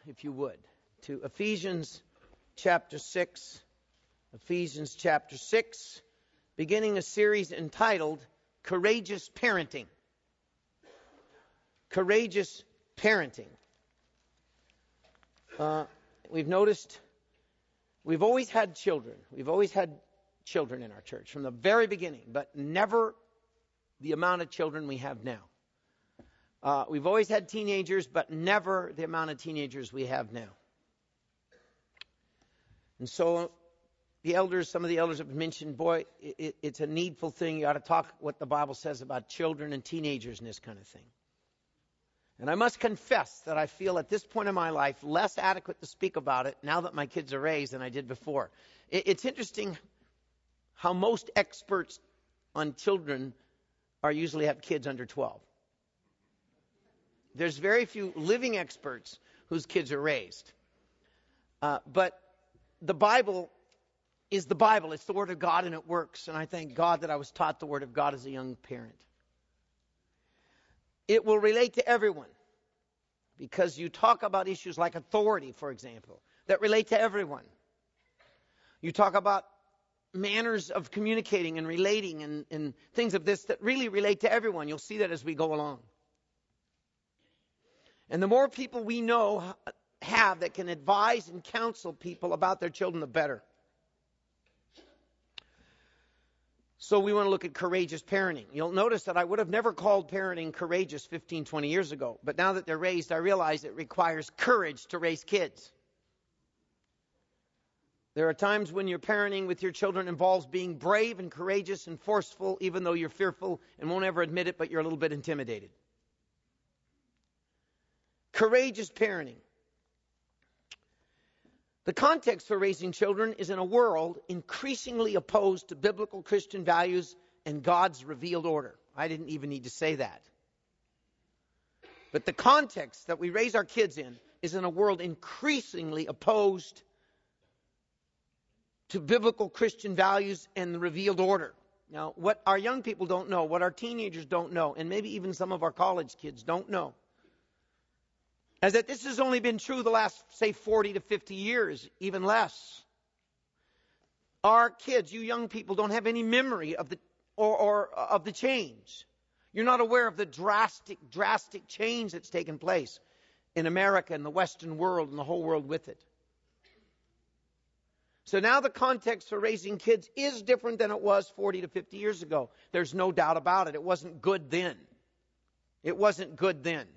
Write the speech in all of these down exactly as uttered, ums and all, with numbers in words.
if you would, to Ephesians chapter six. Ephesians chapter six, beginning a series entitled Courageous Parenting. Courageous Parenting. Uh, we've noticed we've always had children. We've always had children in our church from the very beginning, but never the amount of children we have now. Uh, we've always had teenagers, but never the amount of teenagers we have now. And so the elders, some of the elders have mentioned, boy, it, it's a needful thing. You ought to talk what the Bible says about children and teenagers and this kind of thing. And I must confess that I feel at this point in my life less adequate to speak about it now that my kids are raised than I did before. It, it's interesting how most experts on children are usually have kids under twelve. There's very few living experts whose kids are raised. Uh, but the Bible is the Bible. It's the Word of God, and it works. And I thank God that I was taught the Word of God as a young parent. It will relate to everyone because you talk about issues like authority, for example, that relate to everyone. You talk about manners of communicating and relating and, and things of this that really relate to everyone. You'll see that as we go along. And the more people we know have that can advise and counsel people about their children, the better. So we want to look at courageous parenting. You'll notice that I would have never called parenting courageous fifteen, twenty years ago. But now that they're raised, I realize it requires courage to raise kids. There are times when your parenting with your children involves being brave and courageous and forceful, even though you're fearful and won't ever admit it, but you're a little bit intimidated. Courageous parenting. The context for raising children is in a world increasingly opposed to biblical Christian values and God's revealed order. I didn't even need to say that. But the context that we raise our kids in is in a world increasingly opposed to biblical Christian values and the revealed order. Now, what our young people don't know, what our teenagers don't know, and maybe even some of our college kids don't know, is that this has only been true the last, say, forty to fifty years, even less. Our kids, you young people, don't have any memory of the or, or of the change. You're not aware of the drastic, drastic change that's taken place in America and the Western world and the whole world with it. So now the context for raising kids is different than it was forty to fifty years ago. There's no doubt about it. It wasn't good then. It wasn't good then.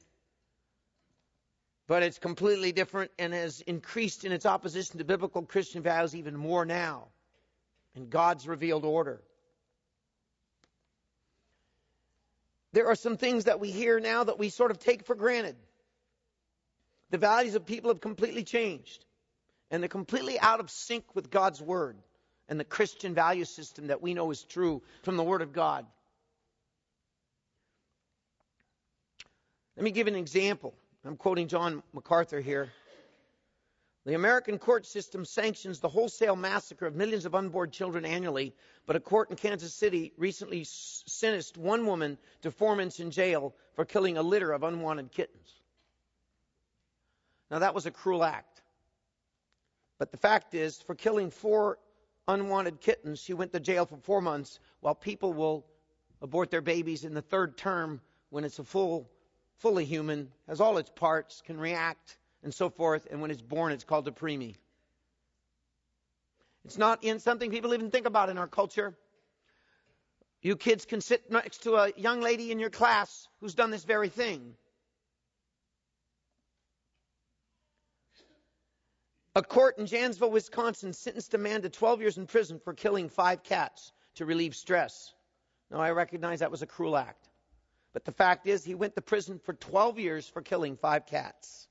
But it's completely different and has increased in its opposition to biblical Christian values even more now in God's revealed order. There are some things that we hear now that we sort of take for granted. The values of people have completely changed. And they're completely out of sync with God's Word and the Christian value system that we know is true from the Word of God. Let me give an example. I'm quoting John MacArthur here. The American court system sanctions the wholesale massacre of millions of unborn children annually, but a court in Kansas City recently sentenced one woman to four months in jail for killing a litter of unwanted kittens. Now, that was a cruel act. But the fact is, for killing four unwanted kittens, she went to jail for four months, while people will abort their babies in the third term when it's a full fully human, has all its parts, can react, and so forth. And when it's born, it's called a preemie. It's not in something people even think about in our culture. You kids can sit next to a young lady in your class who's done this very thing. A court in Janesville, Wisconsin, sentenced a man to twelve years in prison for killing five cats to relieve stress. Now, I recognize that was a cruel act. But the fact is, he went to prison for twelve years for killing five cats.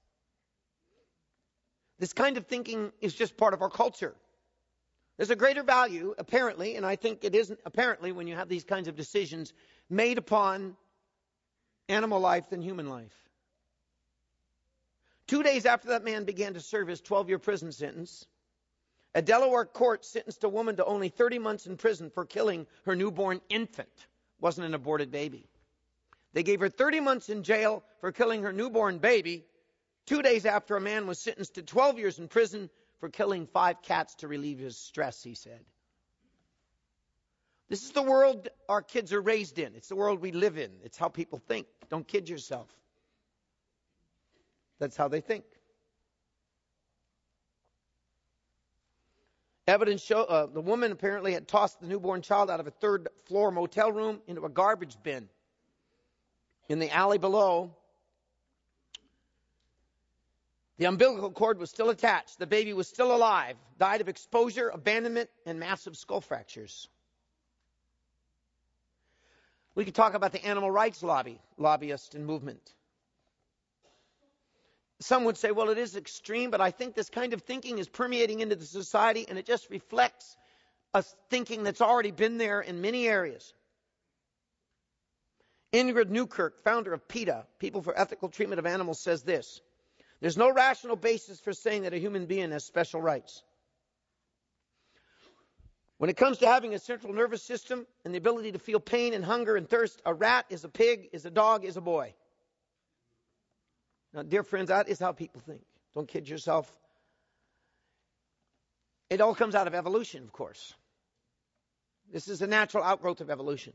This kind of thinking is just part of our culture. There's a greater value, apparently, and I think it isn't apparently when you have these kinds of decisions made upon animal life than human life. Two days after that man began to serve his twelve-year prison sentence, a Delaware court sentenced a woman to only thirty months in prison for killing her newborn infant. Wasn't an aborted baby. They gave her thirty months in jail for killing her newborn baby, two days after a man was sentenced to twelve years in prison for killing five cats to relieve his stress, he said. This is the world our kids are raised in. It's the world we live in. It's how people think. Don't kid yourself. That's how they think. Evidence show uh, the woman apparently had tossed the newborn child out of a third floor motel room into a garbage bin in the alley below. The umbilical cord was still attached. The baby was still alive. Died of exposure, abandonment, and massive skull fractures. We could talk about the animal rights lobby, lobbyist and movement. Some would say, well, it is extreme, but I think this kind of thinking is permeating into the society, and it just reflects a thinking that's already been there in many areas. Ingrid Newkirk, founder of PETA, People for Ethical Treatment of Animals, says this: there's no rational basis for saying that a human being has special rights. When it comes to having a central nervous system and the ability to feel pain and hunger and thirst, a rat is a pig, is a dog, is a boy. Now, dear friends, that is how people think. Don't kid yourself. It all comes out of evolution, of course. This is a natural outgrowth of evolution.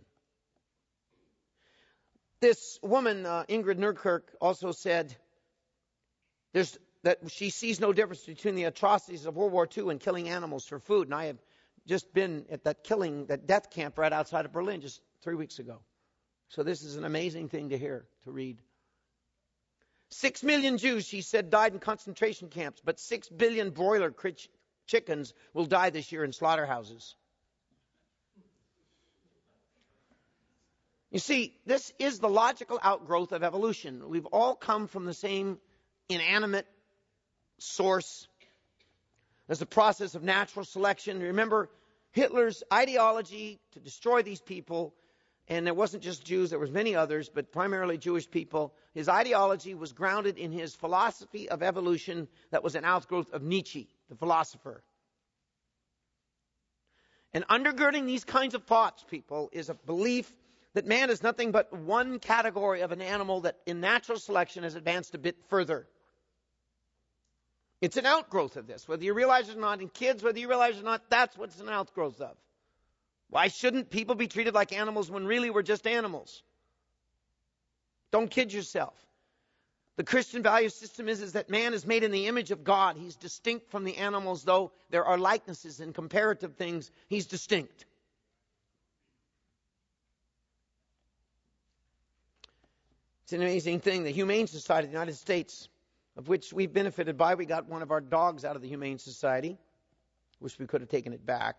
This woman, uh, Ingrid Newkirk, also said there's, that she sees no difference between the atrocities of World War Two and killing animals for food. And I have just been at that killing, that death camp right outside of Berlin just three weeks ago. So this is an amazing thing to hear, to read. Six million Jews, she said, died in concentration camps, but six billion broiler ch- chickens will die this year in slaughterhouses. You see, this is the logical outgrowth of evolution. We've all come from the same inanimate source. There's a process of natural selection. Remember, Hitler's ideology to destroy these people, and it wasn't just Jews, there was many others, but primarily Jewish people. His ideology was grounded in his philosophy of evolution that was an outgrowth of Nietzsche, the philosopher. And undergirding these kinds of thoughts, people, is a belief that man is nothing but one category of an animal that in natural selection has advanced a bit further. It's an outgrowth of this, whether you realize it or not. In kids, whether you realize it or not, that's what it's an outgrowth of. Why shouldn't people be treated like animals when really we're just animals? Don't kid yourself. The Christian value system is, is that man is made in the image of God. He's distinct from the animals, though there are likenesses and comparative things. He's distinct. It's an amazing thing. The Humane Society of the United States, of which we've benefited by, we got one of our dogs out of the Humane Society. Wish we could have taken it back.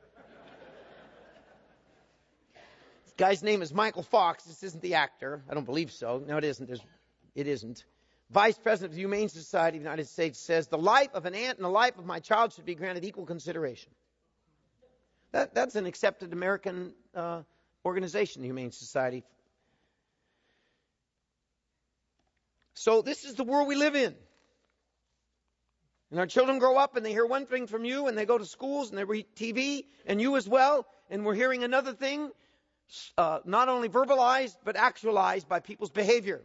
This guy's name is Michael Fox. This isn't the actor. I don't believe so. No, it isn't. There's, it isn't. Vice President of the Humane Society of the United States says, the life of an ant and the life of my child should be granted equal consideration. That, that's an accepted American uh, organization, the Humane Society. So this is the world we live in. And our children grow up and they hear one thing from you, and they go to schools and they read T V, and you as well, and we're hearing another thing, uh, not only verbalized but actualized by people's behavior.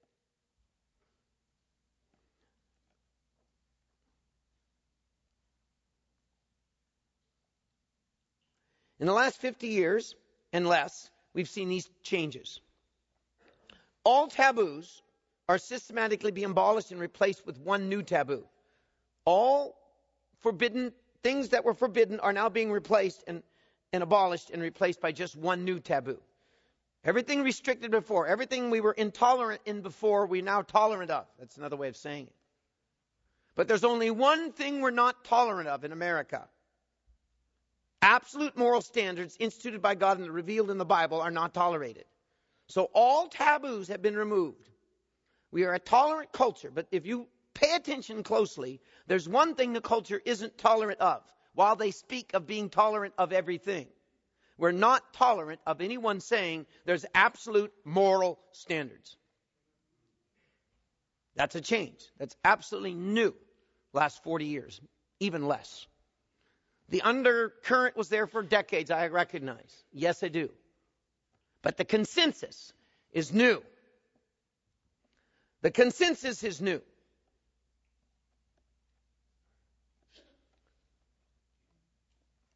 In the last fifty years and less, we've seen these changes. All taboos are systematically being abolished and replaced with one new taboo. All forbidden things that were forbidden are now being replaced and, and abolished and replaced by just one new taboo. Everything restricted before, everything we were intolerant in before, we're now tolerant of. That's another way of saying it. But there's only one thing we're not tolerant of in America. Absolute moral standards instituted by God and revealed in the Bible are not tolerated. So all taboos have been removed. We are a tolerant culture, but if you pay attention closely, there's one thing the culture isn't tolerant of, while they speak of being tolerant of everything. We're not tolerant of anyone saying there's absolute moral standards. That's a change. That's absolutely new. Last forty years, even less. The undercurrent was there for decades, I recognize. Yes, I do. But the consensus is new. The consensus is new.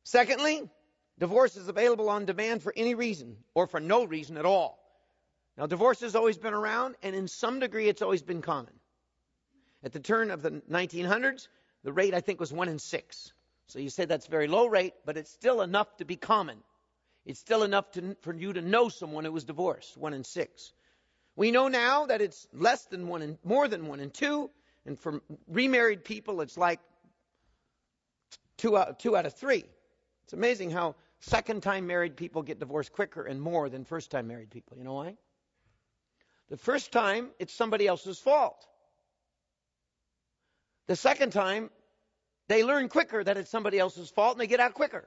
Secondly, divorce is available on demand for any reason or for no reason at all. Now, divorce has always been around, and in some degree it's always been common. At the turn of the nineteen hundreds, the rate, I think, was one in six. So you say that's a very low rate, but it's still enough to be common. It's still enough to, for you to know someone who was divorced, one in six. We know now that it's less than one in, more than one in two, and for remarried people, it's like two out, two out of three. It's amazing how second-time married people get divorced quicker and more than first-time married people. You know why? The first time, it's somebody else's fault. The second time, they learn quicker that it's somebody else's fault and they get out quicker.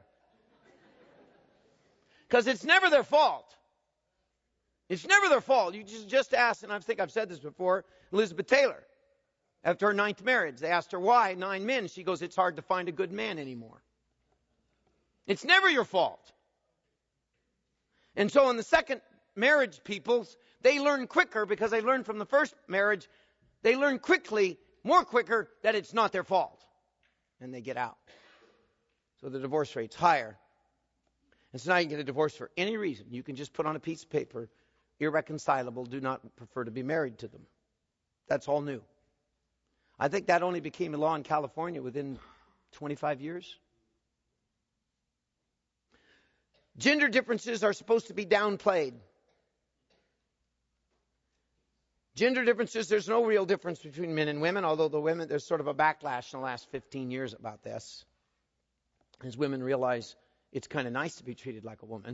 Because it's never their fault. It's never their fault. You just, just ask, and I think I've said this before, Elizabeth Taylor. After her ninth marriage, they asked her why, nine men. She goes, it's hard to find a good man anymore. It's never your fault. And so in the second marriage peoples, they learn quicker because they learned from the first marriage. They learn quickly, more quicker, that it's not their fault. And they get out. So the divorce rate's higher. And so now you can get a divorce for any reason. You can just put on a piece of paper, irreconcilable, do not prefer to be married to them. That's all new. I think that only became a law in California within twenty-five years. Gender differences are supposed to be downplayed. Gender differences, there's no real difference between men and women, although the women, there's sort of a backlash in the last fifteen years about this. As women realize it's kind of nice to be treated like a woman.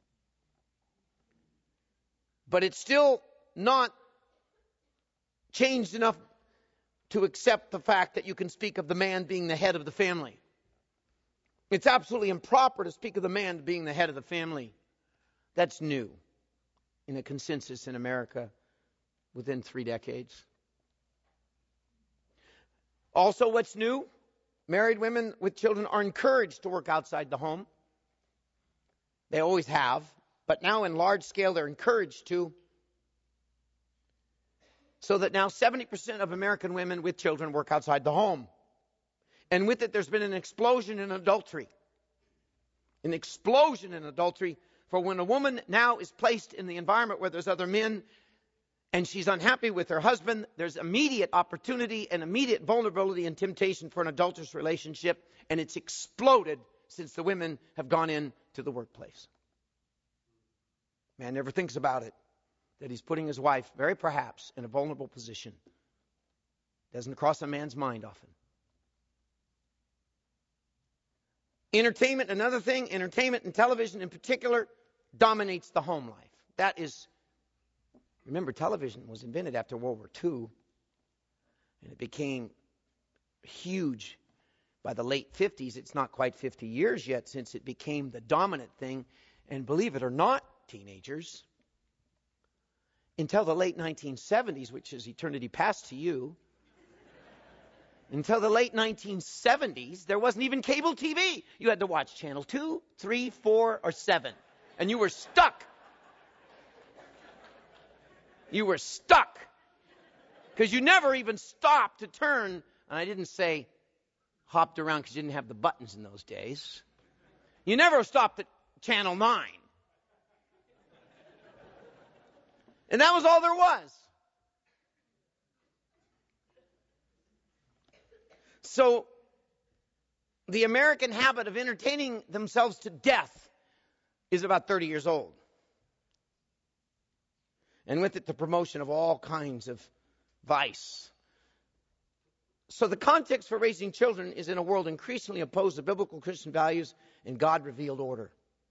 But it's still not changed enough to accept the fact that you can speak of the man being the head of the family. It's absolutely improper to speak of the man being the head of the family. That's new in a consensus in America within three decades. Also, what's new? Married women with children are encouraged to work outside the home. They always have, but now in large scale they're encouraged to. So that now seventy percent of American women with children work outside the home. And with it, there's been an explosion in adultery. An explosion in adultery. For when a woman now is placed in the environment where there's other men and she's unhappy with her husband, there's immediate opportunity and immediate vulnerability and temptation for an adulterous relationship. And it's exploded since the women have gone into the workplace. Man never thinks about it. That he's putting his wife, very perhaps, in a vulnerable position. Doesn't cross a man's mind often. Entertainment, another thing, entertainment and television in particular, dominates the home life. That is, remember, television was invented after World War Two, and it became huge by the late fifties. It's not quite fifty years yet since it became the dominant thing. And believe it or not, teenagers, until the late nineteen seventies, which is eternity past to you, until the late nineteen seventies, there wasn't even cable T V. You had to watch channel two, three, four, or seven. And you were stuck. You were stuck. Because you never even stopped to turn. And I didn't say hopped around because you didn't have the buttons in those days. You never stopped at channel nine. And that was all there was. So, the American habit of entertaining themselves to death is about thirty years old. And with it, the promotion of all kinds of vice. So the context for raising children is in a world increasingly opposed to biblical Christian values and God-revealed order.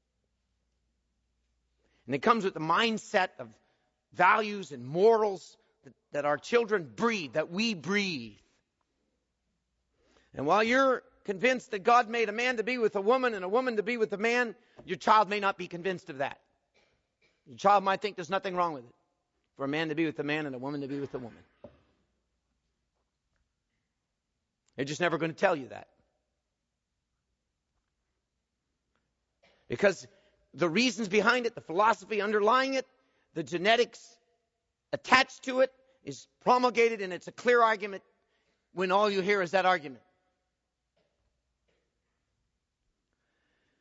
And it comes with the mindset of values and morals that, that our children breathe, that we breathe. And while you're convinced that God made a man to be with a woman and a woman to be with a man, your child may not be convinced of that. Your child might think there's nothing wrong with it for a man to be with a man and a woman to be with a woman. They're just never going to tell you that. Because the reasons behind it, the philosophy underlying it, the genetics attached to it is promulgated, and it's a clear argument when all you hear is that argument.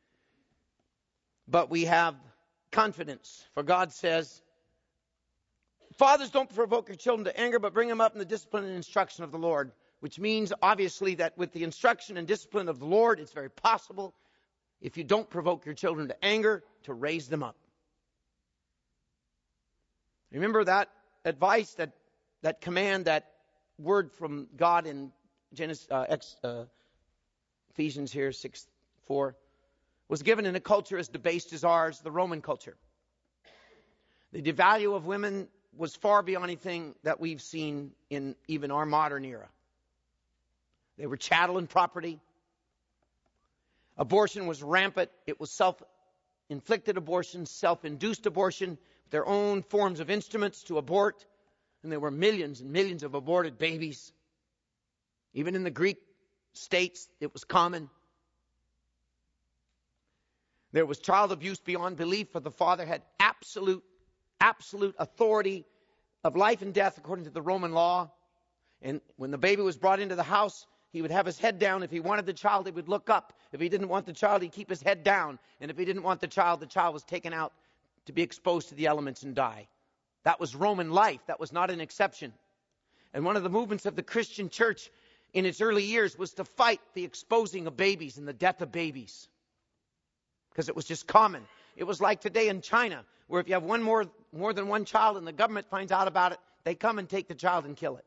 but we have confidence. For God says, fathers, don't provoke your children to anger, but bring them up in the discipline and instruction of the Lord. Which means, obviously, that with the instruction and discipline of the Lord, it's very possible, if you don't provoke your children to anger, to raise them up. Remember that advice, that, that command, that word from God in Genesis, uh, Ex, uh, Ephesians here, six four, was given in a culture as debased as ours, the Roman culture. The devalue of women was far beyond anything that we've seen in even our modern era. They were chattel and property. Abortion was rampant. It was self-inflicted abortion, self-induced abortion, their own forms of instruments to abort. And there were millions and millions of aborted babies. Even in the Greek states, it was common. There was child abuse beyond belief, for the father had absolute, absolute authority of life and death according to the Roman law. And when the baby was brought into the house, he would have his head down. If he wanted the child, he would look up. If he didn't want the child, he'd keep his head down. And if he didn't want the child, the child was taken out to be exposed to the elements and die. That was Roman life. That was not an exception. And one of the movements of the Christian church in its early years was to fight the exposing of babies and the death of babies. Because it was just common. It was like today in China, where if you have one more, more than one child and the government finds out about it, they come and take the child and kill it.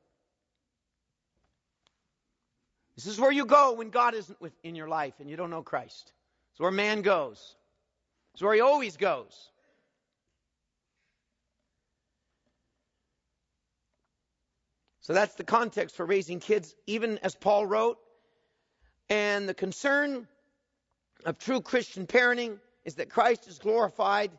This is where you go when God isn't in your life and you don't know Christ. It's where man goes. It's where he always goes. So that's the context for raising kids, even as Paul wrote. And the concern of true Christian parenting is that Christ is glorified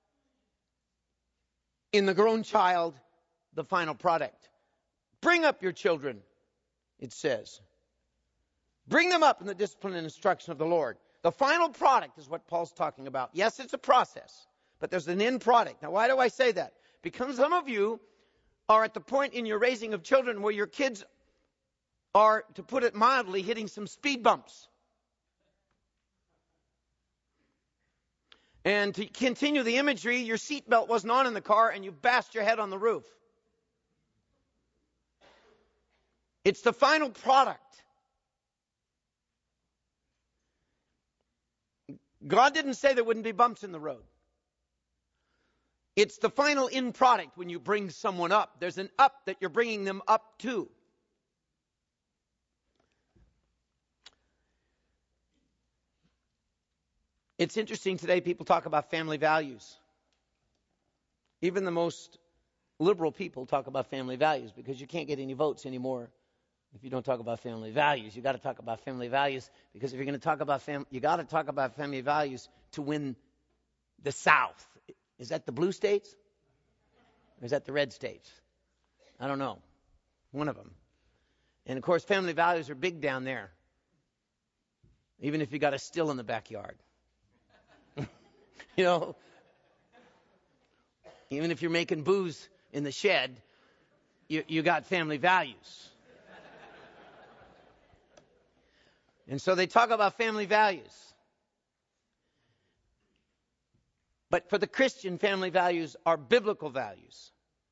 in the grown child, the final product. Bring up your children, it says. Bring them up in the discipline and instruction of the Lord. The final product is what Paul's talking about. Yes, it's a process, but there's an end product. Now, why do I say that? Because some of you are at the point in your raising of children where your kids are, to put it mildly, hitting some speed bumps. And to continue the imagery, your seatbelt wasn't on in the car and you bashed your head on the roof. It's the final product. God didn't say there wouldn't be bumps in the road. It's the final end product when you bring someone up. There's an up that you're bringing them up to. It's interesting today, people talk about family values. Even the most liberal people talk about family values because you can't get any votes anymore if you don't talk about family values. You got to talk about family values because if you're going to talk about family, you got to talk about family values to win the South. Is that the blue states? Or is that the red states? I don't know. One of them. And of course, family values are big down there. Even if you got a still in the backyard. You know, even if you're making booze in the shed, you, you got family values. And so they talk about family values. But for the Christian, family values are biblical values.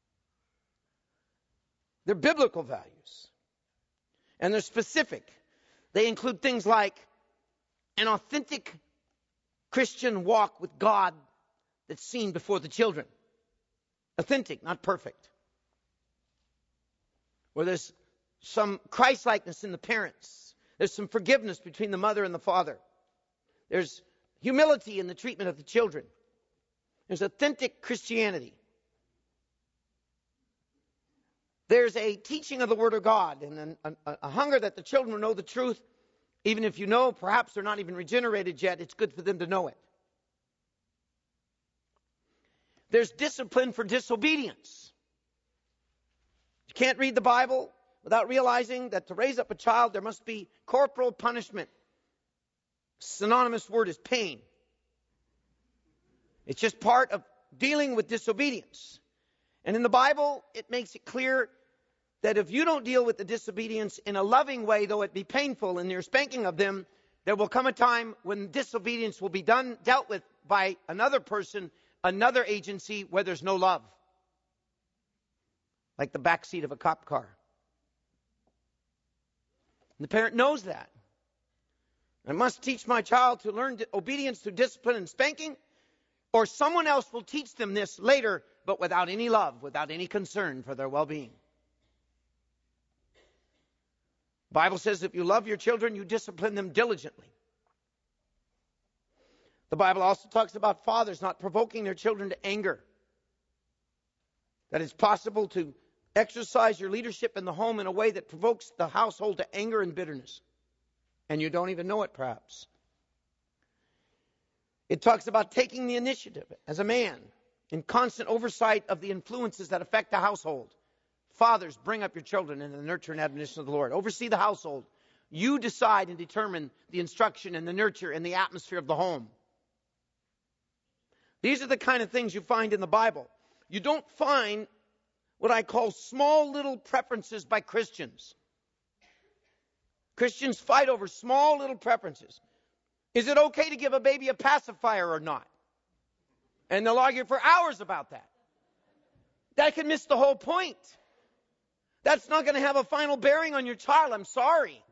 They're biblical values. And they're specific. They include things like an authentic Christian walk with God that's seen before the children. Authentic, not perfect. Where there's some Christ-likeness in the parents. There's some forgiveness between the mother and the father. There's humility in the treatment of the children. There's authentic Christianity. There's a teaching of the Word of God and a, a, a hunger that the children will know the truth. Even if you know, perhaps they're not even regenerated yet, it's good for them to know it. There's discipline for disobedience. You can't read the Bible without realizing that to raise up a child, there must be corporal punishment. Synonymous word is pain. It's just part of dealing with disobedience. And in the Bible, it makes it clear that if you don't deal with the disobedience in a loving way, though it be painful in your spanking of them, there will come a time when disobedience will be done, dealt with by another person, another agency where there's no love. Like the back seat of a cop car. And the parent knows that. I must teach my child to learn obedience through discipline and spanking, or someone else will teach them this later, but without any love, without any concern for their well-being. The Bible says if you love your children, you discipline them diligently. The Bible also talks about fathers not provoking their children to anger. That it's possible to exercise your leadership in the home in a way that provokes the household to anger and bitterness. And you don't even know it, perhaps. It talks about taking the initiative as a man in constant oversight of the influences that affect the household. Fathers, bring up your children in the nurture and admonition of the Lord. Oversee the household. You decide and determine the instruction and the nurture and the atmosphere of the home. These are the kind of things you find in the Bible. You don't find what I call small little preferences by Christians. Christians fight over small little preferences. Is it okay to give a baby a pacifier or not? And they'll argue for hours about that. That can miss the whole point. That's not going to have a final bearing on your child. I'm sorry.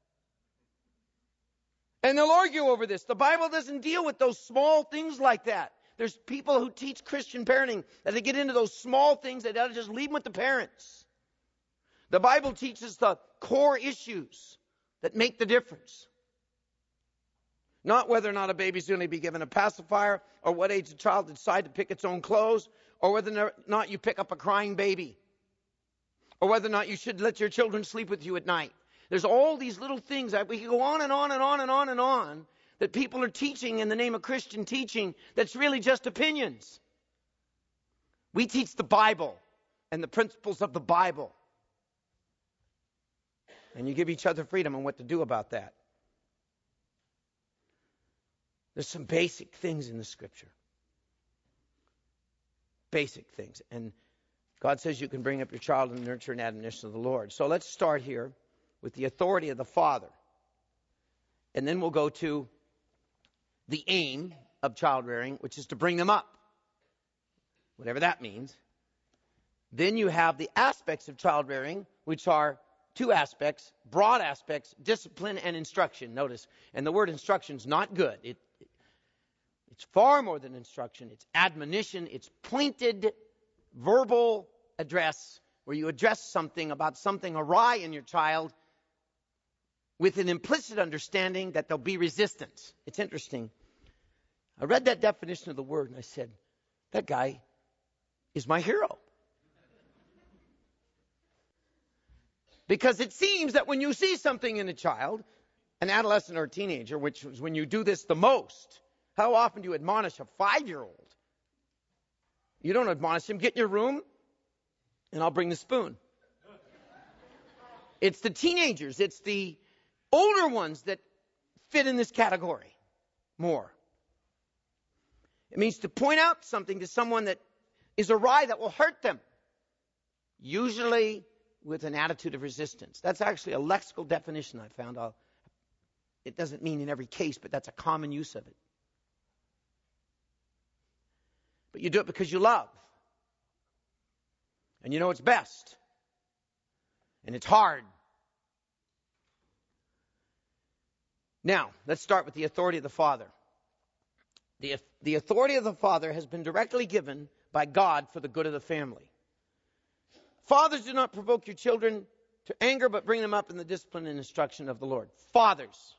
And they'll argue over this. The Bible doesn't deal with those small things like that. There's people who teach Christian parenting that they get into those small things that ought to just leave them with the parents. The Bible teaches the core issues that make the difference. Not whether or not a baby's going to be given a pacifier, or what age the child decide to pick its own clothes, or whether or not you pick up a crying baby, or whether or not you should let your children sleep with you at night. There's all these little things that we can go on and on and on and on and on that people are teaching in the name of Christian teaching that's really just opinions. We teach the Bible and the principles of the Bible. And you give each other freedom on what to do about that. There's some basic things in the Scripture. Basic things. And God says you can bring up your child in the nurture and admonition of the Lord. So let's start here with the authority of the Father. And then we'll go to the aim of child rearing, which is to bring them up. Whatever that means. Then you have the aspects of child rearing, which are two aspects, broad aspects, discipline and instruction. Notice, and the word instruction is not good. It, it, it's far more than instruction. It's admonition. It's pointed verbal address where you address something about something awry in your child with an implicit understanding that there'll be resistance. It's interesting. I read that definition of the word and I said, that guy is my hero. Because it seems that when you see something in a child, an adolescent or a teenager, which is when you do this the most, how often do you admonish a five-year-old? You don't admonish him, get in your room, and I'll bring the spoon. It's the teenagers, it's the older ones that fit in this category more. It means to point out something to someone that is awry that will hurt them. Usually with an attitude of resistance. That's actually a lexical definition I found. I'll, it doesn't mean in every case, but that's a common use of it. But you do it because you love. And you know it's best. And it's hard. Now, let's start with the authority of the Father. The, the authority of the Father has been directly given by God for the good of the family. Fathers, do not provoke your children to anger, but bring them up in the discipline and instruction of the Lord. Fathers.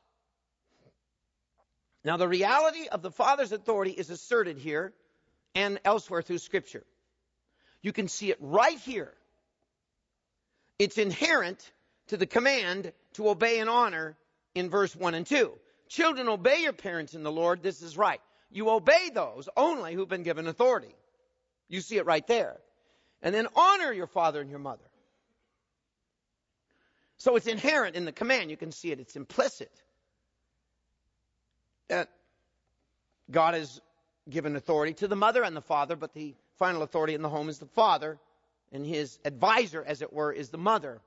Now, the reality of the Father's authority is asserted here and elsewhere through Scripture. You can see it right here. It's inherent to the command to obey and honor in verse one and two. Children, obey your parents in the Lord. This is right. You obey those only who've been given authority. You see it right there. And then honor your father and your mother. So it's inherent in the command. You can see it. It's implicit. That God has given authority to the mother and the father, but the final authority in the home is the father, and his advisor, as it were, is the mother.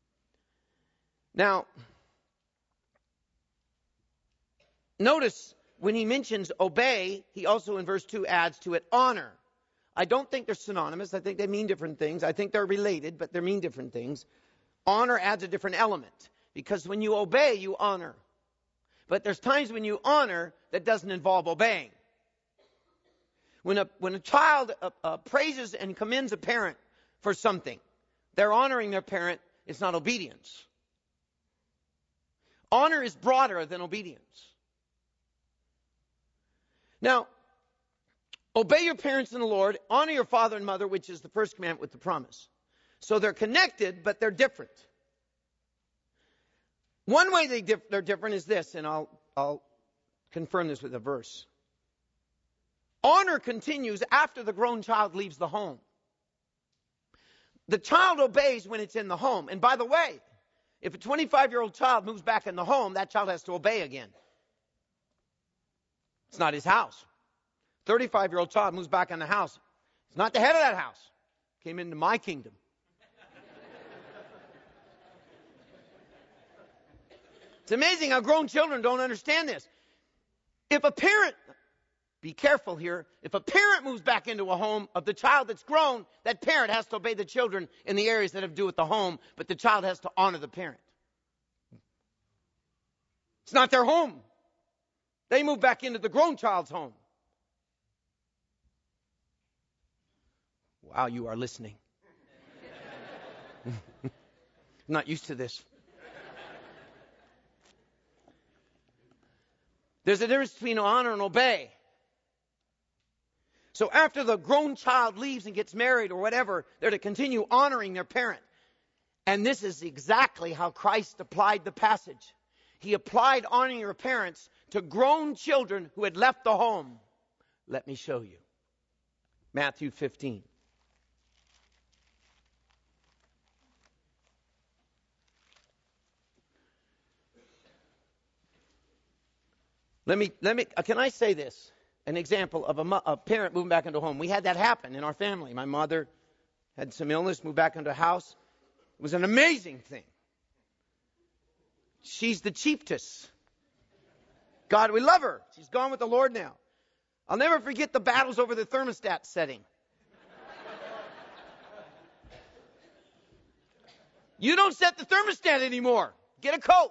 Now, notice when he mentions obey, he also in verse two adds to it honor. I don't think they're synonymous. I think they mean different things. I think they're related, but they mean different things. Honor adds a different element, because when you obey, you honor. But there's times when you honor that doesn't involve obeying. When a, when a child uh, uh, praises and commends a parent for something, they're honoring their parent. It's not obedience. Honor is broader than obedience. Now, obey your parents in the Lord, honor your father and mother, which is the first commandment with the promise. So they're connected, but they're different. One way they dif- they're different is this, and I'll, I'll confirm this with a verse. Honor continues after the grown child leaves the home. The child obeys when it's in the home. And by the way, if a twenty-five-year-old child moves back in the home, that child has to obey again. It's not his house. thirty-five-year-old child moves back in the house. He's not the head of that house. Came into my kingdom. It's amazing how grown children don't understand this. If a parent, be careful here, if a parent moves back into a home of the child that's grown, that parent has to obey the children in the areas that have to do with the home, but the child has to honor the parent. It's not their home. They move back into the grown child's home. Wow, you are listening. I'm not used to this. There's a difference between honor and obey. So after the grown child leaves and gets married or whatever, they're to continue honoring their parent. And this is exactly how Christ applied the passage. He applied honoring your parents to grown children who had left the home. Let me show you. Matthew fifteen. Let me, let me, can I say this? An example of a, mo- a parent moving back into a home. We had that happen in our family. My mother had some illness, moved back into a house. It was an amazing thing. She's the chiefess. God, we love her. She's gone with the Lord now. I'll never forget the battles over the thermostat setting. You don't set the thermostat anymore. Get a coat.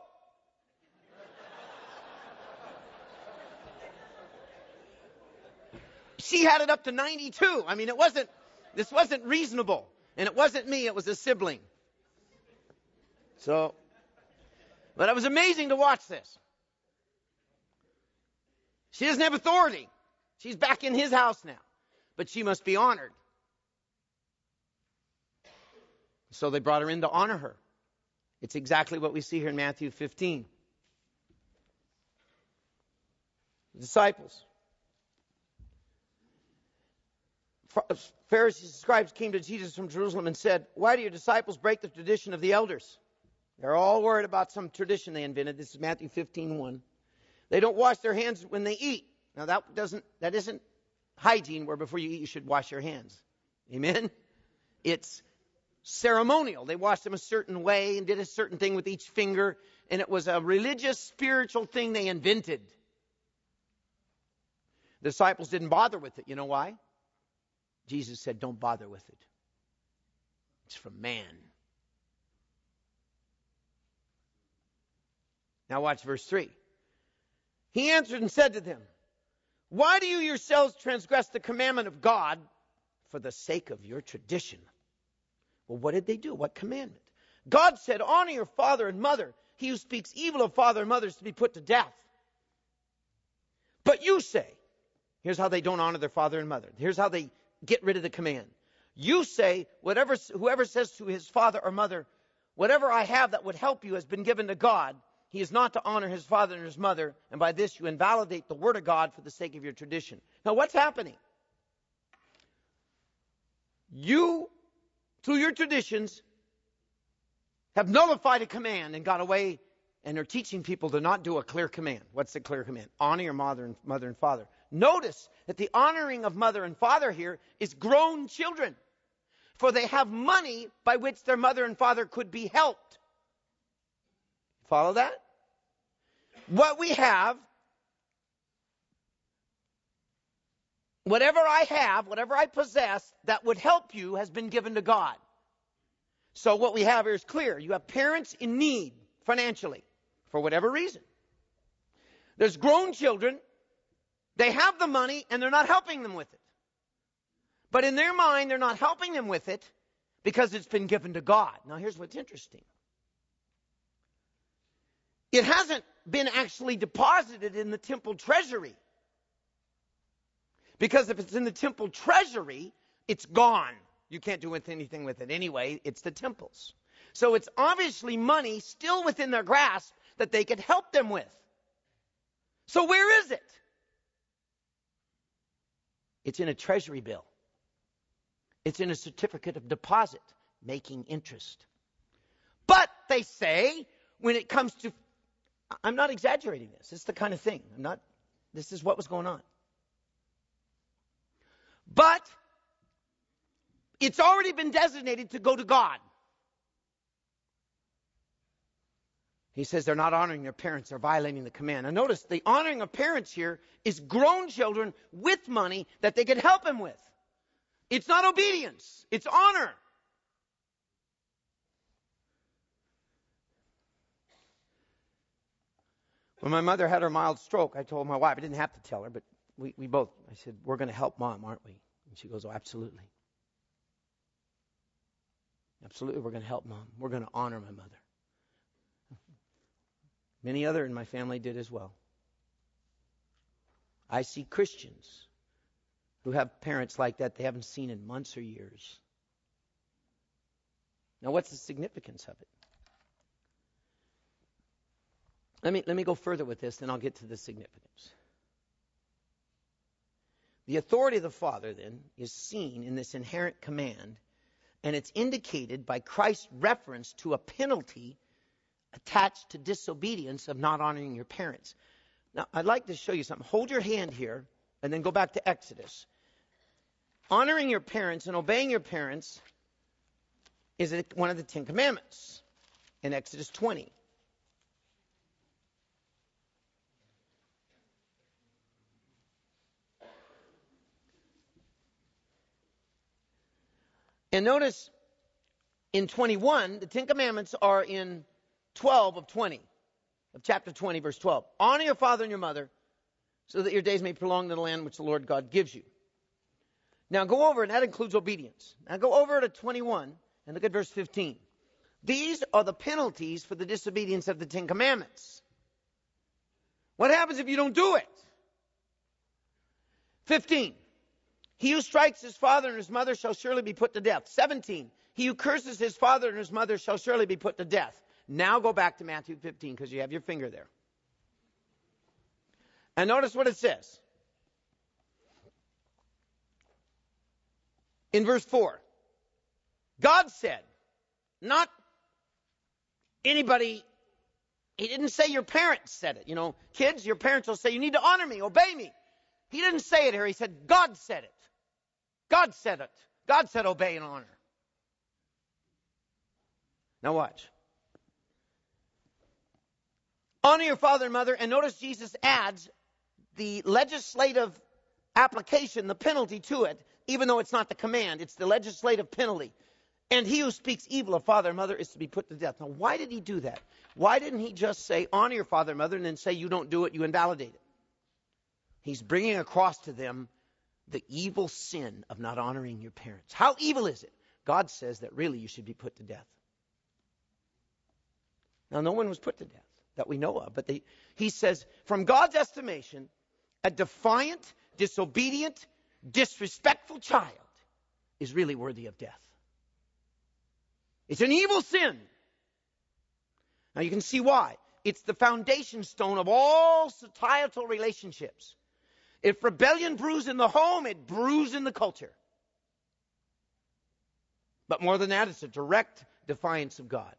She had it up to ninety-two. I mean, it wasn't, this wasn't reasonable. And it wasn't me, it was a sibling. So, but it was amazing to watch this. She doesn't have authority. She's back in his house now. But she must be honored. So they brought her in to honor her. It's exactly what we see here in Matthew fifteen. The disciples. Pharisees and scribes came to Jesus from Jerusalem and said, "Why do your disciples break the tradition of the elders?" They're all worried about some tradition they invented. This is Matthew fifteen one. They don't wash their hands when they eat. Now that doesn't that isn't hygiene where before you eat you should wash your hands. Amen? It's ceremonial. They washed them a certain way and did a certain thing with each finger, and it was a religious, spiritual thing they invented. The disciples didn't bother with it. You know why? Jesus said, don't bother with it. It's from man. Now watch verse three. He answered and said to them, "Why do you yourselves transgress the commandment of God for the sake of your tradition?" Well, what did they do? What commandment? God said, "Honor your father and mother. He who speaks evil of father and mother is to be put to death." But you say, here's how they don't honor their father and mother. Here's how they get rid of the command. You say, whatever, whoever says to his father or mother, "Whatever I have that would help you has been given to God," he is not to honor his father and his mother, and by this you invalidate the word of God for the sake of your tradition. Now what's happening? You, through your traditions, have nullified a command and got away and are teaching people to not do a clear command. What's the clear command? Honor your mother and, mother and father. Notice that the honoring of mother and father here is grown children. For they have money by which their mother and father could be helped. Follow that? What we have whatever I have, whatever I possess that would help you has been given to God. So what we have here is clear. You have parents in need financially for whatever reason. There's grown children. They have the money and they're not helping them with it. But in their mind, they're not helping them with it because it's been given to God. Now here's what's interesting. It hasn't been actually deposited in the temple treasury. Because if it's in the temple treasury, it's gone. You can't do anything with it anyway. It's the temples. So it's obviously money still within their grasp that they could help them with. So where is it? It's in a treasury bill. It's in a certificate of deposit, making interest. But they say, when it comes to, I'm not exaggerating this. It's the kind of thing. I'm not, this is what was going on. But it's already been designated to go to God. He says they're not honoring their parents. They're violating the command. Now notice the honoring of parents here is grown children with money that they could help them with. It's not obedience. It's honor. When my mother had her mild stroke, I told my wife, I didn't have to tell her, but we, we both, I said, we're going to help Mom, aren't we? And she goes, oh, absolutely. Absolutely, we're going to help Mom. We're going to honor my mother. Many other in my family did as well. I see Christians who have parents like that they haven't seen in months or years. Now, what's the significance of it? Let me, let me go further with this, then I'll get to the significance. The authority of the Father, then, is seen in this inherent command, and it's indicated by Christ's reference to a penalty attached to disobedience of not honoring your parents. Now, I'd like to show you something. Hold your hand here, and then go back to Exodus. Honoring your parents and obeying your parents is one of the Ten Commandments in Exodus twenty. And notice in twenty-one, the Ten Commandments are in twelve of twenty, of chapter twenty, verse twelve. Honor your father and your mother so that your days may prolong in the land which the Lord God gives you. Now go over, and that includes obedience. Now go over to twenty-one and look at verse fifteen. These are the penalties for the disobedience of the Ten Commandments. What happens if you don't do it? fifteen. He who strikes his father and his mother shall surely be put to death. seventeen. He who curses his father and his mother shall surely be put to death. Now go back to Matthew fifteen because you have your finger there. And notice what it says. In verse four. God said, not anybody, he didn't say your parents said it. You know, kids, your parents will say, you need to honor me, obey me. He didn't say it here. He said, God said it. God said it. God said obey and honor. Now watch. Honor your father and mother. And notice Jesus adds the legislative application, the penalty to it, even though it's not the command. It's the legislative penalty. And he who speaks evil of father and mother is to be put to death. Now why did he do that? Why didn't he just say honor your father and mother and then say you don't do it, you invalidate it? He's bringing across to them the evil sin of not honoring your parents. How evil is it? God says that really you should be put to death. Now, no one was put to death that we know of, but they, he says, from God's estimation, a defiant, disobedient, disrespectful child is really worthy of death. It's an evil sin. Now, you can see why. It's the foundation stone of all societal relationships. If rebellion brews in the home, it brews in the culture. But more than that, it's a direct defiance of God.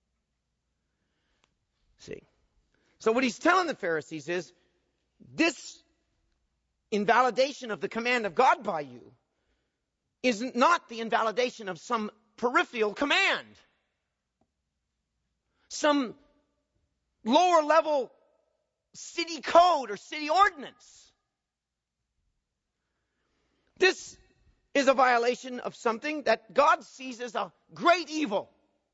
See? So what he's telling the Pharisees is, this invalidation of the command of God by you is not the invalidation of some peripheral command. Some lower level city code or city ordinance. This is a violation of something that God sees as a great evil.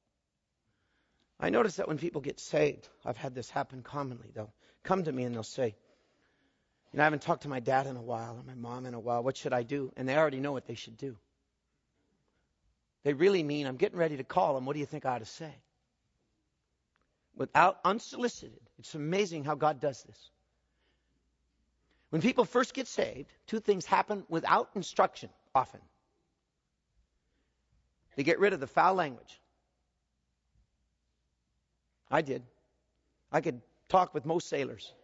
I notice that when people get saved, I've had this happen commonly. They'll come to me and they'll say, you know, I haven't talked to my dad in a while or my mom in a while. What should I do? And they already know what they should do. They really mean, I'm getting ready to call them. What do you think I ought to say? Without unsolicited. It's amazing how God does this. When people first get saved, two things happen without instruction often. They get rid of the foul language. I did. I could talk with most sailors.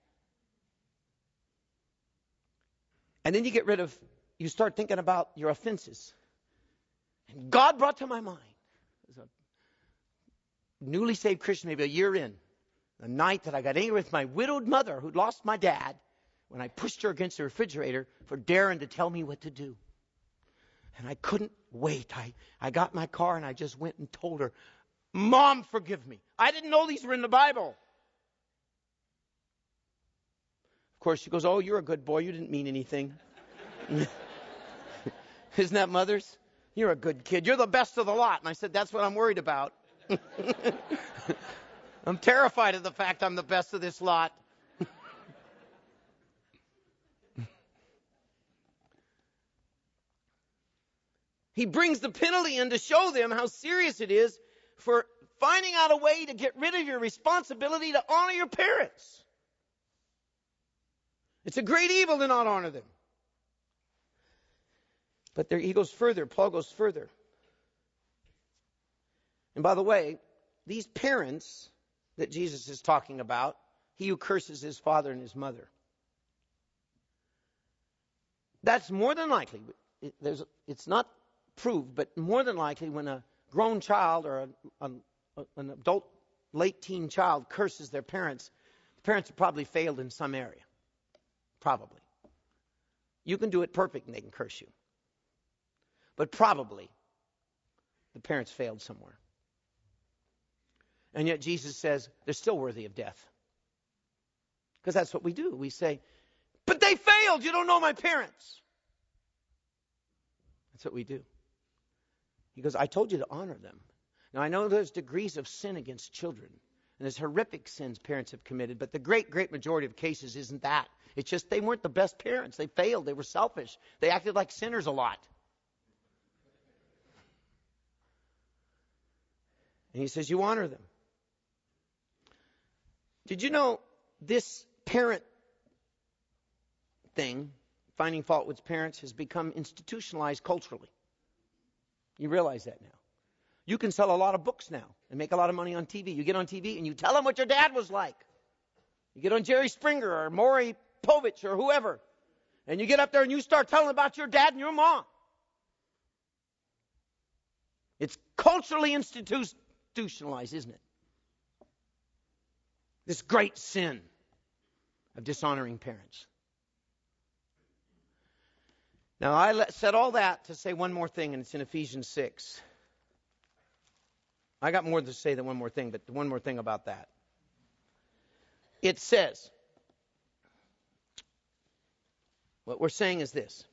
And then you get rid of, you start thinking about your offenses. And God brought to my mind, as a newly saved Christian, maybe a year in, the night that I got angry with my widowed mother who'd lost my dad, when I pushed her against the refrigerator for daring to tell me what to do. And I couldn't wait. I, I got in my car and I just went and told her, Mom, forgive me. I didn't know these were in the Bible. Of course, she goes, oh, you're a good boy. You didn't mean anything. Isn't that mothers? You're a good kid. You're the best of the lot. And I said, that's what I'm worried about. I'm terrified of the fact I'm the best of this lot. He brings the penalty in to show them how serious it is for finding out a way to get rid of your responsibility to honor your parents. It's a great evil to not honor them. But there, he goes further. Paul goes further. And by the way, these parents that Jesus is talking about, he who curses his father and his mother, that's more than likely, it, there's, it's not proved, but more than likely when a grown child or a, a, an adult late teen child curses their parents, the parents have probably failed in some area. Probably. You can do it perfect and they can curse you. But probably the parents failed somewhere. And yet Jesus says they're still worthy of death. Because that's what we do. We say, but they failed. You don't know my parents. That's what we do. He goes, I told you to honor them. Now, I know there's degrees of sin against children. And there's horrific sins parents have committed. But the great, great majority of cases isn't that. It's just they weren't the best parents. They failed. They were selfish. They acted like sinners a lot. And he says, you honor them. Did you know this parent thing, finding fault with parents, has become institutionalized culturally? You realize that now. You can sell a lot of books now and make a lot of money on T V. You get on T V and you tell them what your dad was like. You get on Jerry Springer or Maury Povich or whoever. And you get up there and you start telling about your dad and your mom. It's culturally institutionalized, isn't it? This great sin of dishonoring parents. Now, I said all that to say one more thing, and it's in Ephesians six. I got more to say than one more thing, but one more thing about that. It says, what we're saying is this.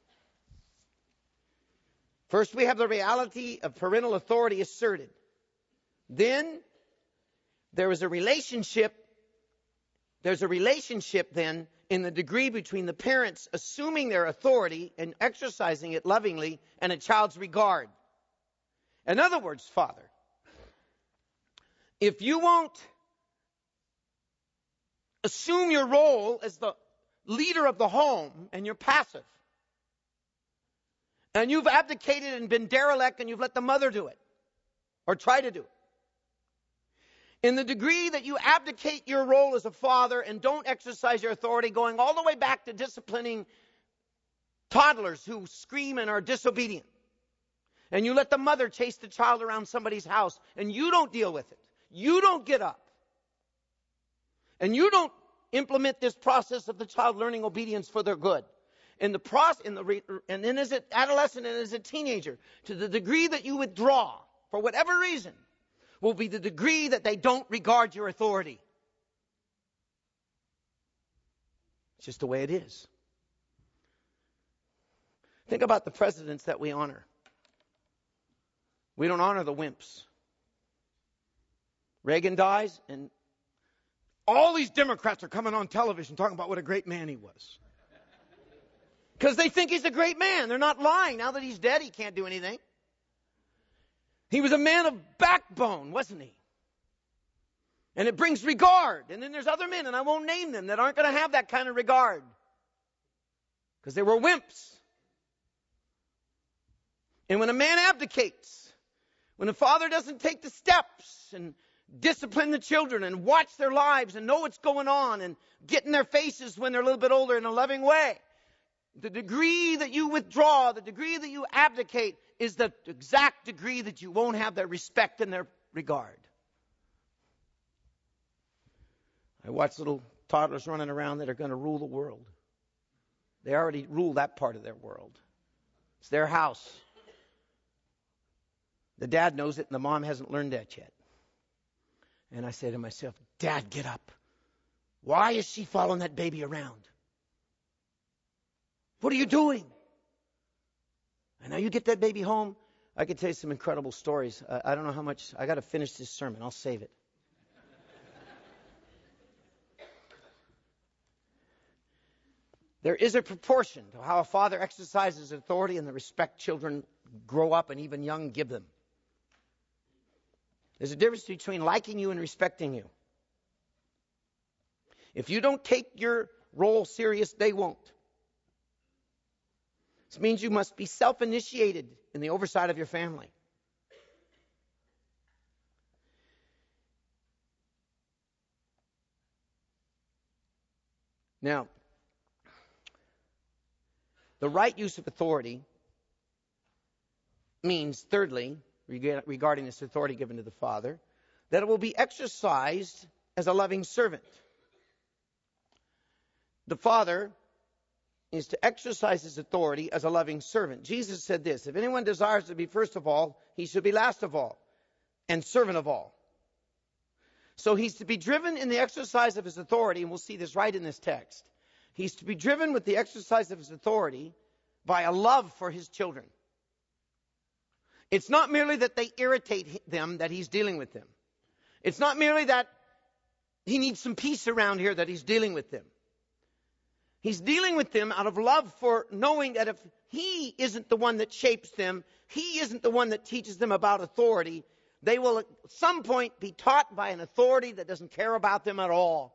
First, we have the reality of parental authority asserted. Then, there is a relationship. There's a relationship then in the degree between the parents assuming their authority and exercising it lovingly and a child's regard. In other words, Father, if you won't assume your role as the leader of the home and you're passive, and you've abdicated and been derelict and you've let the mother do it, or try to do it, in the degree that you abdicate your role as a father and don't exercise your authority, going all the way back to disciplining toddlers who scream and are disobedient, and you let the mother chase the child around somebody's house and you don't deal with it, you don't get up, and you don't implement this process of the child learning obedience for their good, in the process, in the re, and then as an adolescent and as a teenager, to the degree that you withdraw for whatever reason, will be the degree that they don't regard your authority. It's just the way it is. Think about the presidents that we honor. We don't honor the wimps. Reagan dies, and all these Democrats are coming on television talking about what a great man he was. Because they think he's a great man. They're not lying. Now that he's dead, he can't do anything. He was a man of backbone, wasn't he? And it brings regard. And then there's other men, and I won't name them, that aren't going to have that kind of regard. Because they were wimps. And when a man abdicates, when a father doesn't take the steps and discipline the children and watch their lives and know what's going on and get in their faces when they're a little bit older in a loving way, the degree that you withdraw, the degree that you abdicate is the exact degree that you won't have their respect and their regard. I watch little toddlers running around that are going to rule the world. They already rule that part of their world. It's their house. The dad knows it and the mom hasn't learned that yet. And I say to myself, Dad, get up. Why is she following that baby around? What are you doing? And now you get that baby home. I could tell you some incredible stories. I, I don't know how much. I got to finish this sermon. I'll save it. There is a proportion to how a father exercises authority and the respect children grow up and even young give them. There's a difference between liking you and respecting you. If you don't take your role serious, they won't. This means you must be self-initiated in the oversight of your family. Now, the right use of authority means, thirdly, regarding this authority given to the Father, that it will be exercised as a loving servant. The Father is to exercise his authority as a loving servant. Jesus said this, if anyone desires to be first of all, he should be last of all and servant of all. So he's to be driven in the exercise of his authority, and we'll see this right in this text. He's to be driven with the exercise of his authority by a love for his children. It's not merely that they irritate them that he's dealing with them. It's not merely that he needs some peace around here that he's dealing with them. He's dealing with them out of love for knowing that if he isn't the one that shapes them, he isn't the one that teaches them about authority, they will at some point be taught by an authority that doesn't care about them at all.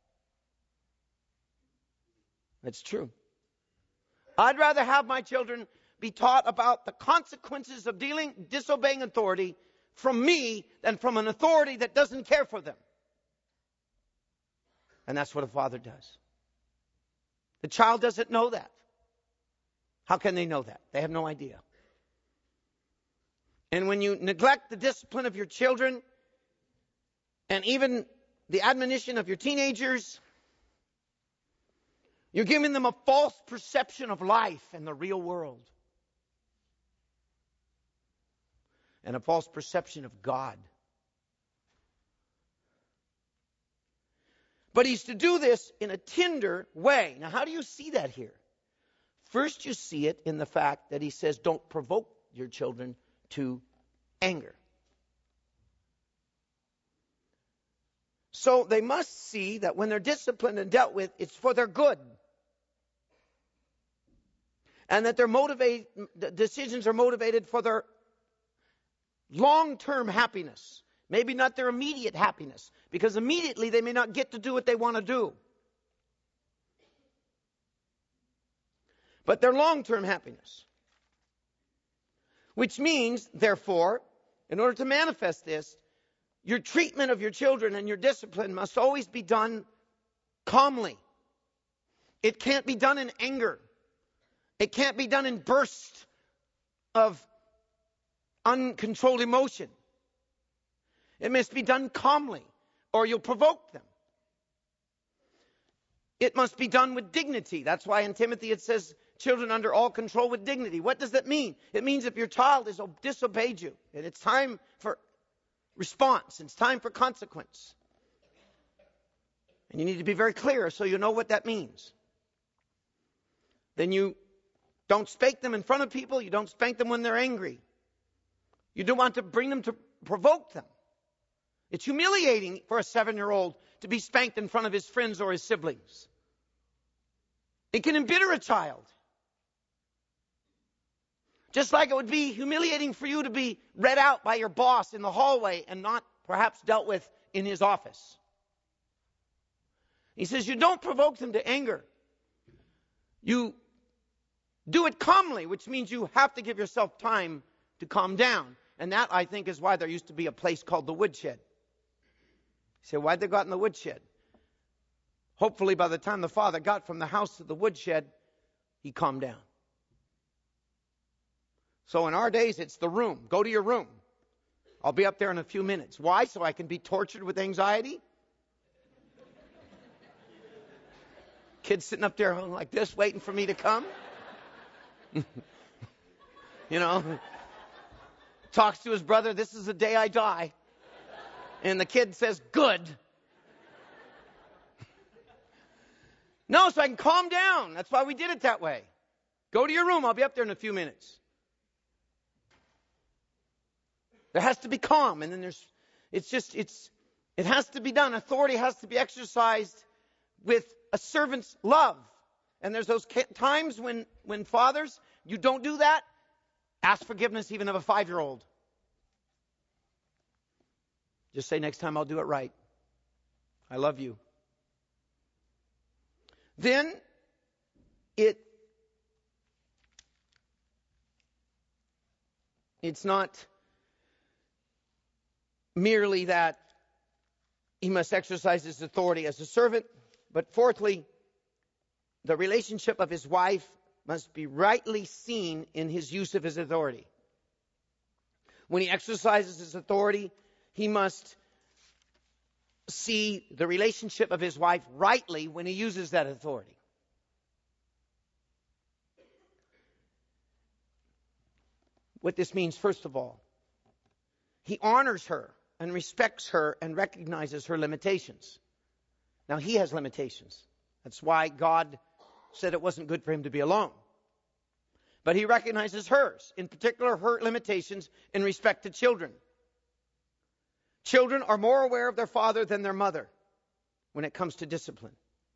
That's true. I'd rather have my children be taught about the consequences of dealing, disobeying authority from me than from an authority that doesn't care for them. And that's what a father does. The child doesn't know that. How can they know that? They have no idea. And when you neglect the discipline of your children and even the admonition of your teenagers, you're giving them a false perception of life and the real world. And a false perception of God. But he's to do this in a tender way. Now, how do you see that here? First, you see it in the fact that he says, don't provoke your children to anger. So they must see that when they're disciplined and dealt with, it's for their good. And that their motivate, decisions are motivated for their long-term happiness. Maybe not their immediate happiness. Because immediately they may not get to do what they want to do. But their long-term happiness. Which means, therefore, in order to manifest this, your treatment of your children and your discipline must always be done calmly. It can't be done in anger. It can't be done in bursts of uncontrolled emotion. It must be done calmly, or you'll provoke them. It must be done with dignity. That's why in Timothy it says, children under all control with dignity. What does that mean? It means if your child has disobeyed you, and it's time for response, it's time for consequence. And you need to be very clear so you know what that means. Then you Don't spank them in front of people. You don't spank them when they're angry. You don't want to bring them to provoke them. It's humiliating for a seven-year-old to be spanked in front of his friends or his siblings. It can embitter a child. Just like it would be humiliating for you to be read out by your boss in the hallway and not perhaps dealt with in his office. He says you don't provoke them to anger. You do it calmly, which means you have to give yourself time to calm down. And that, I think, is why there used to be a place called the woodshed. You say, why'd they got in the woodshed? Hopefully, by the time the father got from the house to the woodshed, he calmed down. So in our days, it's the room. Go to your room. I'll be up there in a few minutes. Why? So I can be tortured with anxiety? Kids sitting up there like this, waiting for me to come. You know, talks to his brother, this is the day I die. And the kid says, good. No, so I can calm down. That's why we did it that way. Go to your room. I'll be up there in a few minutes. There has to be calm. And then there's, it's just, it's, it has to be done. Authority has to be exercised with a servant's love. And there's those times when, when fathers, you don't do that. Ask forgiveness even of a five-year-old. Just say, next time I'll do it right. I love you. Then it it's not merely that he must exercise his authority as a servant, but fourthly, the relationship of his wife must be rightly seen in his use of his authority. When he exercises his authority, he must see the relationship of his wife rightly when he uses that authority. What this means, first of all, he honors her and respects her and recognizes her limitations. Now, he has limitations. That's why God said it wasn't good for him to be alone. But he recognizes hers, in particular her limitations in respect to children. Children are more aware of their father than their mother when it comes to discipline.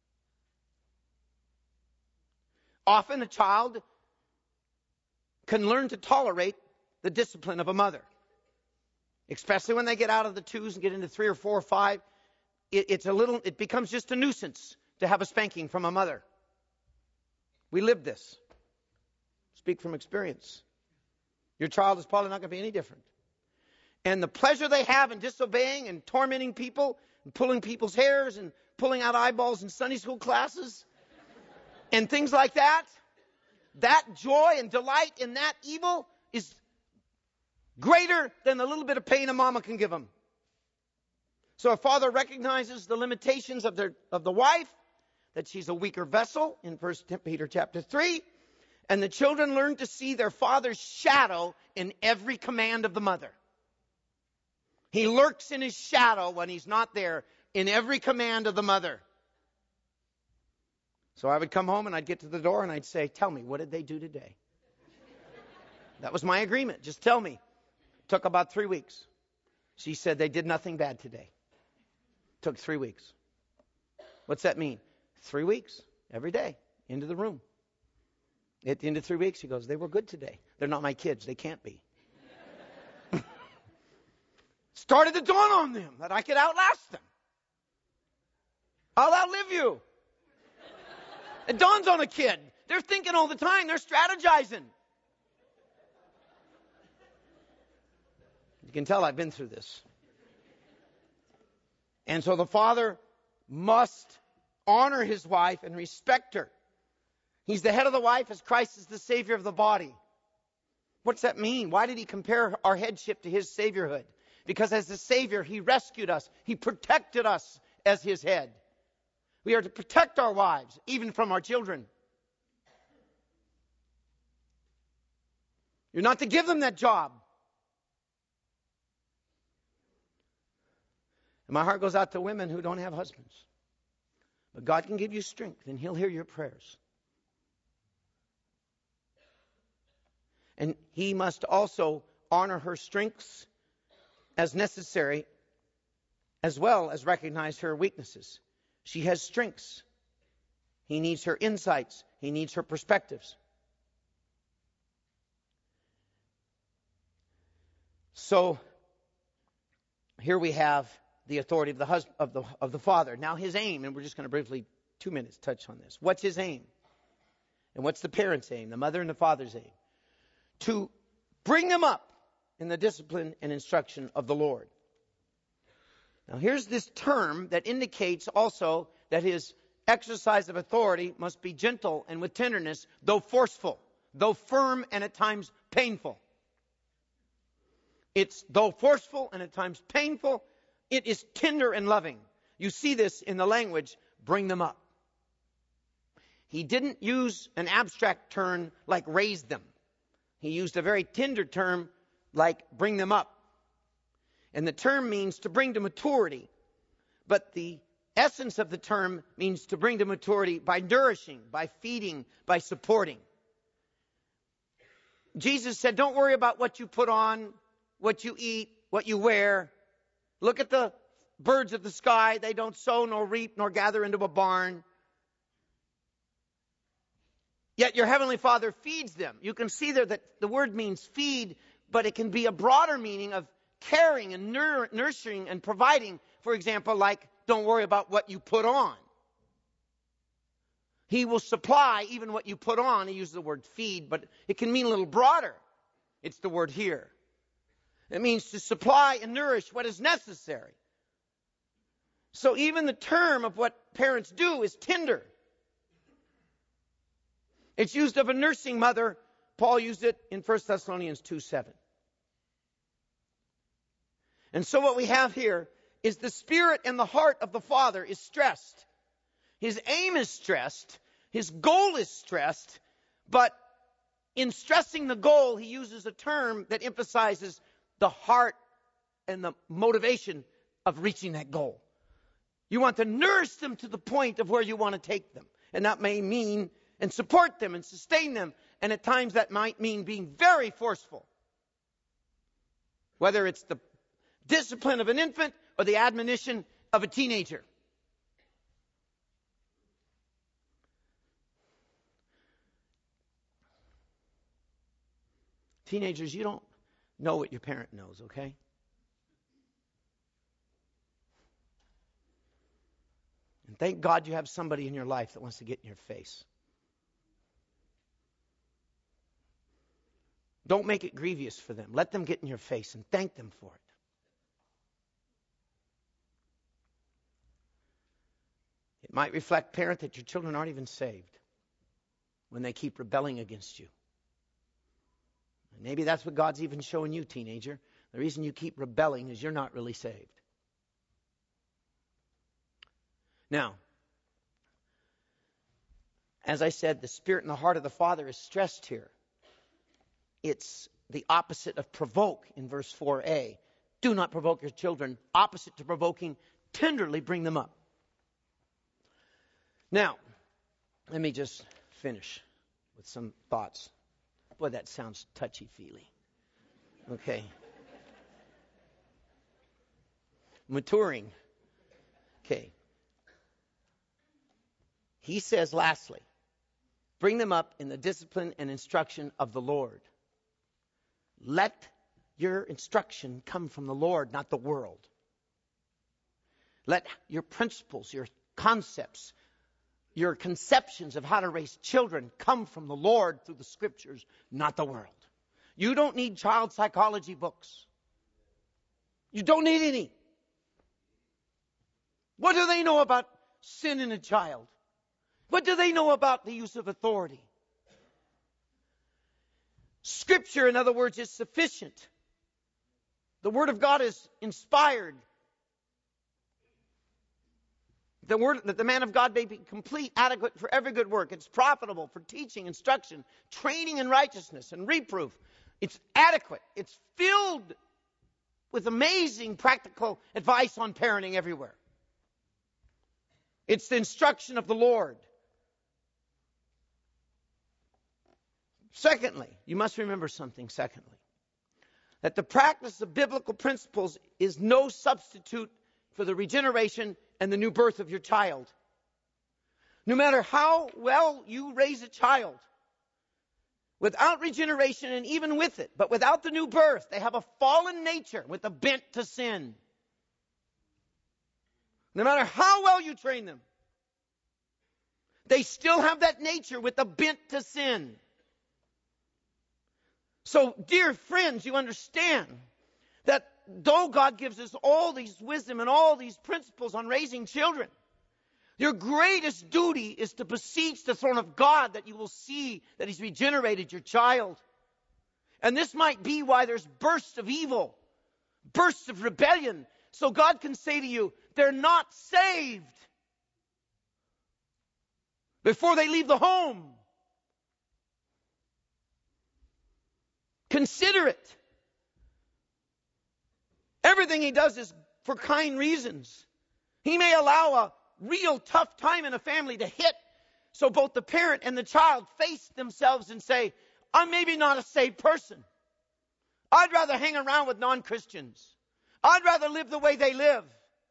Often a child can learn to tolerate the discipline of a mother. Especially when they get out of the twos and get into three or four or five. It, it's a little, it becomes just a nuisance to have a spanking from a mother. We live this. Speak from experience. Your child is probably not going to be any different. And the pleasure they have in disobeying and tormenting people and pulling people's hairs and pulling out eyeballs in Sunday school classes and things like that, that joy and delight in that evil is greater than the little bit of pain a mama can give them. So a father recognizes the limitations of their of the wife, that she's a weaker vessel in First Peter chapter three, and the children learn to see their father's shadow in every command of the mother. He lurks in his shadow when he's not there in every command of the mother. So I would come home and I'd get to the door and I'd say, tell me, what did they do today? That was my agreement. Just tell me. Took about three weeks. She said they did nothing bad today. Took three weeks. What's that mean? Three weeks, every day, into the room. At the end of three weeks, he goes, they were good today. They're not my kids. They can't be. Started to dawn on them that I could outlast them. I'll outlive you. It dawns on a kid. They're thinking all the time. They're strategizing. You can tell I've been through this. And so the father must honor his wife and respect her. He's the head of the wife as Christ is the Savior of the body. What's that mean? Why did he compare our headship to his Saviorhood? Because as the Savior, he rescued us. He protected us as his head. We are to protect our wives, even from our children. You're not to give them that job. And my heart goes out to women who don't have husbands. But God can give you strength, and he'll hear your prayers. And he must also honor her strengths as necessary, as well as recognize her weaknesses. She has strengths. He needs her insights. He needs her perspectives. So here we have the authority of the husband, of the of the father. Now his aim, and we're just going to briefly, two minutes, touch on this. What's his aim? And what's the parent's aim? The mother and the father's aim? To bring them up in the discipline and instruction of the Lord. Now here's this term that indicates also that his exercise of authority must be gentle and with tenderness, though forceful, though firm and at times painful. It's though forceful and at times painful, it is tender and loving. You see this in the language, bring them up. He didn't use an abstract term like raise them. He used a very tender term like bring them up. And the term means to bring to maturity. But the essence of the term means to bring to maturity by nourishing, by feeding, by supporting. Jesus said, don't worry about what you put on, what you eat, what you wear. Look at the birds of the sky. They don't sow nor reap nor gather into a barn. Yet your heavenly Father feeds them. You can see there that the word means feed, but it can be a broader meaning of caring and nur- nurturing and providing. For example, like don't worry about what you put on. He will supply even what you put on. He uses the word feed, but it can mean a little broader. It's the word here. It means to supply and nourish what is necessary. So even the term of what parents do is tender. It's used of a nursing mother. Paul used it in First Thessalonians two seven. And so what we have here is the spirit and the heart of the Father is stressed. His aim is stressed. His goal is stressed. But in stressing the goal, he uses a term that emphasizes the heart and the motivation of reaching that goal. You want to nourish them to the point of where you want to take them. And that may mean and support them and sustain them. And at times that might mean being very forceful. Whether it's the discipline of an infant or the admonition of a teenager. Teenagers, you don't know what your parent knows, okay? And thank God you have somebody in your life that wants to get in your face. Don't make it grievous for them. Let them get in your face and thank them for it. It might reflect, parent, that your children aren't even saved when they keep rebelling against you. And maybe that's what God's even showing you, teenager. The reason you keep rebelling is you're not really saved. Now, as I said, the spirit and the heart of the Father is stressed here. It's the opposite of provoke in verse four a. Do not provoke your children. Opposite to provoking, tenderly bring them up. Now, let me just finish with some thoughts. Boy, that sounds touchy-feely. Okay. Maturing. Okay. He says, lastly, bring them up in the discipline and instruction of the Lord. Let your instruction come from the Lord, not the world. Let your principles, your concepts, your conceptions of how to raise children come from the Lord through the Scriptures, not the world. You don't need child psychology books. You don't need any. What do they know about sin in a child? What do they know about the use of authority? Scripture, in other words, is sufficient. The Word of God is inspired. The word that the man of God may be complete, adequate for every good work. It's profitable for teaching, instruction, training in righteousness, and reproof. It's adequate. It's filled with amazing practical advice on parenting everywhere. It's the instruction of the Lord. Secondly, you must remember something, secondly, that the practice of biblical principles is no substitute for the regeneration and the new birth of your child. No matter how well you raise a child, without regeneration and even with it, but without the new birth, they have a fallen nature with a bent to sin. No matter how well you train them, they still have that nature with a bent to sin. So, dear friends, you understand that though God gives us all these wisdom and all these principles on raising children, your greatest duty is to beseech the throne of God that you will see that He's regenerated your child. And this might be why there's bursts of evil, bursts of rebellion. So God can say to you, they're not saved before they leave the home. Consider it. Everything He does is for kind reasons. He may allow a real tough time in a family to hit, so both the parent and the child face themselves and say, I'm maybe not a saved person. I'd rather hang around with non-Christians. I'd rather live the way they live.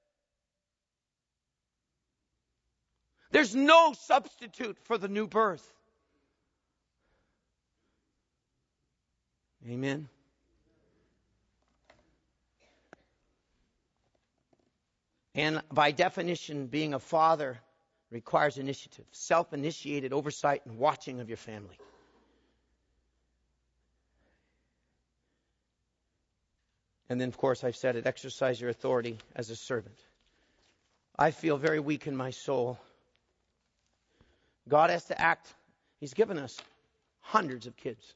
There's no substitute for the new birth. Amen. And by definition, being a father requires initiative, self-initiated oversight and watching of your family. And then, of course, I've said it, exercise your authority as a servant. I feel very weak in my soul. God has to act. He's given us hundreds of kids.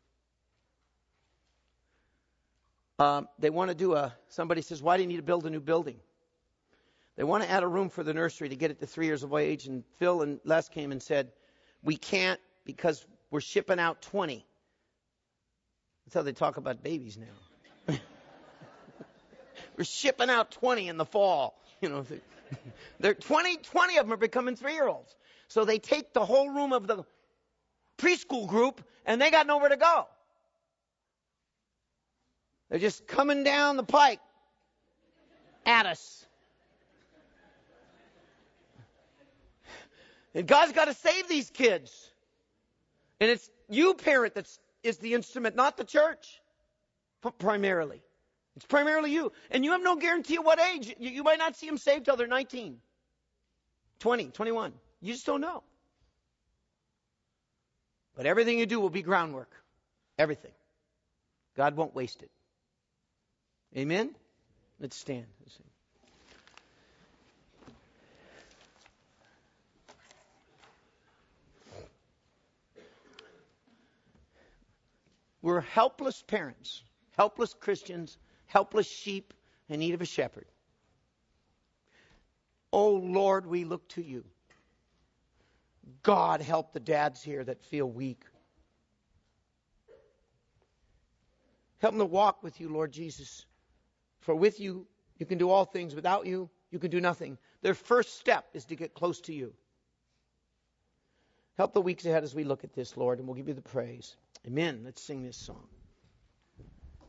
Um, they want to do a, somebody says, why do you need to build a new building? They want to add a room for the nursery to get it to three years of age. And Phil and Les came and said, we can't because we're shipping out twenty. That's how they talk about babies now. We're shipping out twenty in the fall. You know, they're twenty, twenty of them are becoming three-year-olds. So they take the whole room of the preschool group and they got nowhere to go. They're just coming down the pike at us. And God's got to save these kids. And it's you, parent, that is the instrument, not the church, primarily. It's primarily you. And you have no guarantee of what age. You, you might not see them saved till they're nineteen, twenty, twenty-one. You just don't know. But everything you do will be groundwork. Everything. God won't waste it. Amen? Let's stand. Let's sing. We're helpless parents, helpless Christians, helpless sheep in need of a shepherd. Oh, Lord, we look to you. God, help the dads here that feel weak. Help them to walk with you, Lord Jesus. For with you, you can do all things. Without you, you can do nothing. Their first step is to get close to you. Help the weeks ahead as we look at this, Lord, and we'll give you the praise. Amen. Let's sing this song.